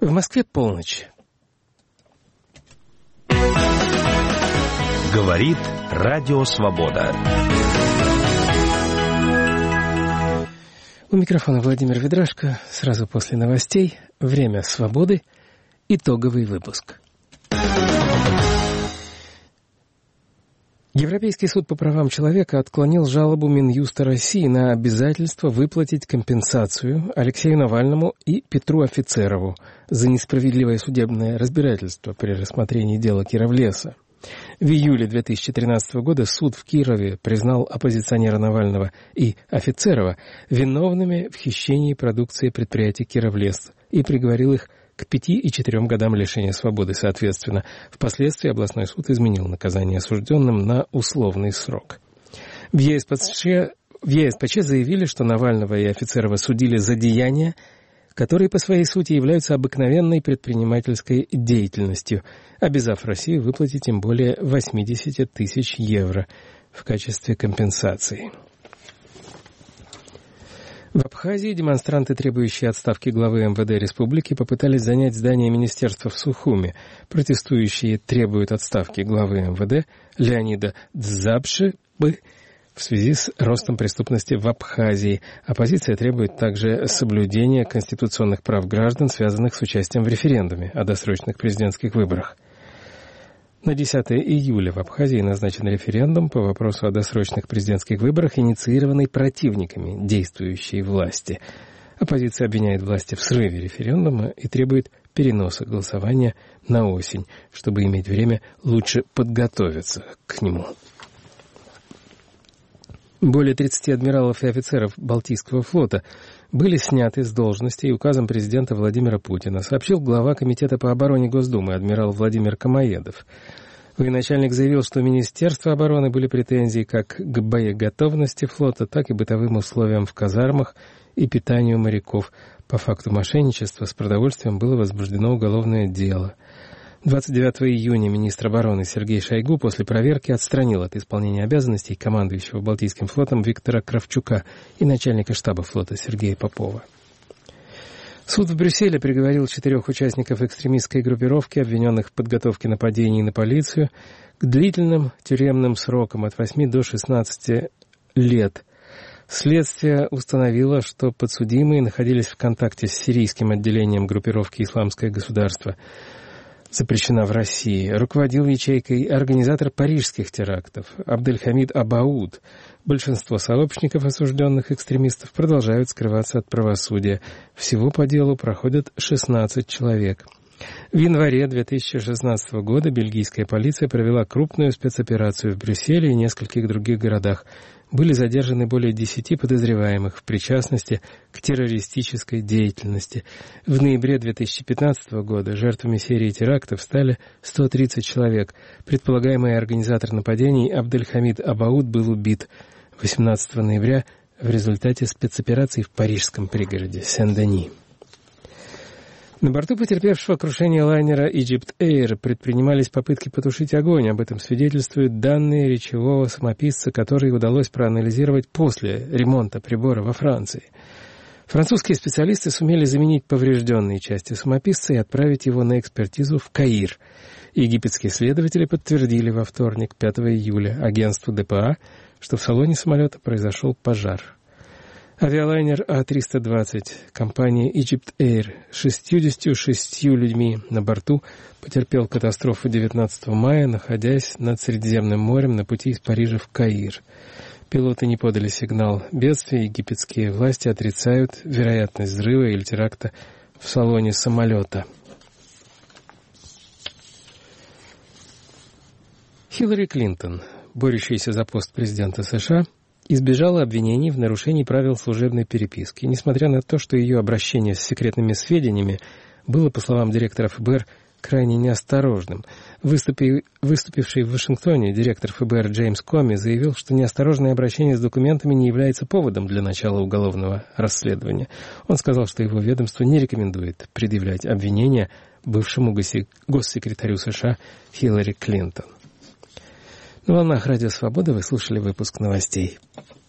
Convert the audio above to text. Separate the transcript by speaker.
Speaker 1: В Москве полночь.
Speaker 2: Говорит Радио Свобода.
Speaker 1: У микрофона Владимир Ведрашко. Сразу после новостей «Время свободы». Итоговый выпуск. Европейский суд по правам человека отклонил жалобу Минюста России на обязательство выплатить компенсацию Алексею Навальному и Петру Офицерову за несправедливое судебное разбирательство при рассмотрении дела Кировлеса. В июле 2013 года суд в Кирове признал оппозиционера Навального и Офицерова виновными в хищении продукции предприятия «Кировлес» и приговорил их к 5 и 4 годам лишения свободы, соответственно. Впоследствии областной суд изменил наказание осужденным на условный срок. В ЕСПЧ заявили, что Навального и Офицерова судили за деяния, которые по своей сути являются обыкновенной предпринимательской деятельностью, обязав Россию выплатить им более 80 тысяч евро в качестве компенсации. В Абхазии демонстранты, требующие отставки главы МВД республики, попытались занять здание министерства в Сухуми. Протестующие требуют отставки главы МВД Леонида Дзабшибы в связи с ростом преступности в Абхазии. Оппозиция требует также соблюдения конституционных прав граждан, связанных с участием в референдуме о досрочных президентских выборах. На 10 июля в Абхазии назначен референдум по вопросу о досрочных президентских выборах, инициированный противниками действующей власти. Оппозиция обвиняет власти в срыве референдума и требует переноса голосования на осень, чтобы иметь время лучше подготовиться к нему. Более 30 адмиралов и офицеров Балтийского флота были сняты с должностей указом президента Владимира Путина, сообщил глава Комитета по обороне Госдумы адмирал Владимир Камоедов. Военачальник заявил, что у Министерства обороны были претензии как к боеготовности флота, так и бытовым условиям в казармах и питанию моряков. По факту мошенничества с продовольствием было возбуждено уголовное дело. 29 июня министр обороны Сергей Шойгу после проверки отстранил от исполнения обязанностей командующего Балтийским флотом Виктора Кравчука и начальника штаба флота Сергея Попова. Суд в Брюсселе приговорил 4 участников экстремистской группировки, обвиненных в подготовке нападений на полицию, к длительным тюремным срокам от 8 до 16 лет. Следствие установило, что подсудимые находились в контакте с сирийским отделением группировки «Исламское государство», запрещена в России. Руководил ячейкой организатор парижских терактов Абдельхамид Абауд. Большинство сообщников осужденных экстремистов продолжают скрываться от правосудия. Всего по делу проходят 16 человек. В январе 2016 года бельгийская полиция провела крупную спецоперацию в Брюсселе и нескольких других городах. Были задержаны более 10 подозреваемых в причастности к террористической деятельности. В ноябре 2015 года жертвами серии терактов стали 130 человек. Предполагаемый организатор нападений Абдельхамид Абауд был убит 18 ноября в результате спецоперации в парижском пригороде Сен-Дени. На борту потерпевшего крушение лайнера Egypt Air предпринимались попытки потушить огонь. Об этом свидетельствуют данные речевого самописца, которые удалось проанализировать после ремонта прибора во Франции. Французские специалисты сумели заменить поврежденные части самописца и отправить его на экспертизу в Каир. Египетские следователи подтвердили во вторник, 5 июля, агентству ДПА, что в салоне самолета произошел пожар. Авиалайнер А-320 компании Egypt Air с 66 людьми на борту потерпел катастрофу 19 мая, находясь над Средиземным морем на пути из Парижа в Каир. Пилоты не подали сигнал бедствия, египетские власти отрицают вероятность взрыва или теракта в салоне самолета. Хиллари Клинтон, борющаяся за пост президента США, избежала обвинений в нарушении правил служебной переписки, несмотря на то, что ее обращение с секретными сведениями было, по словам директора ФБР, крайне неосторожным. Выступивший в Вашингтоне директор ФБР Джеймс Коми заявил, что неосторожное обращение с документами не является поводом для начала уголовного расследования. Он сказал, что его ведомство не рекомендует предъявлять обвинения бывшему госсекретарю США Хиллари Клинтон. На волнах Радио Свобода вы слушали выпуск новостей.